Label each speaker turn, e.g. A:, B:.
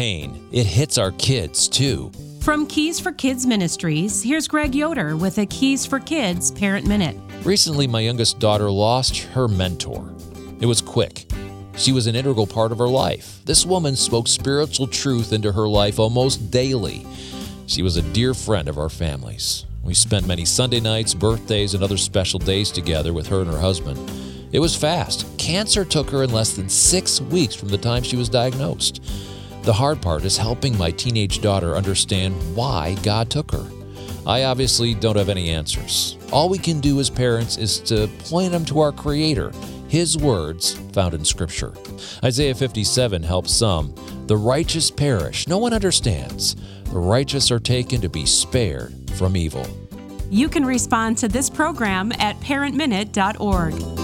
A: pain, it hits our kids too.
B: From Keys for Kids Ministries, here's Greg Yoder with a Keys for Kids Parent Minute.
A: Recently, my youngest daughter lost her mentor. It was quick. She was an integral part of her life. This woman spoke spiritual truth into her life almost daily. She was a dear friend of our families. We spent many Sunday nights, birthdays, and other special days together with her and her husband. It was fast. Cancer took her in less than 6 weeks from the time she was diagnosed. The hard part is helping my teenage daughter understand why God took her. I obviously don't have any answers. All we can do as parents is to point them to our Creator, His words found in Scripture. Isaiah 57 helps some. The righteous perish. No one understands. The righteous are taken to be spared from evil.
B: You can respond to this program at parentminute.org.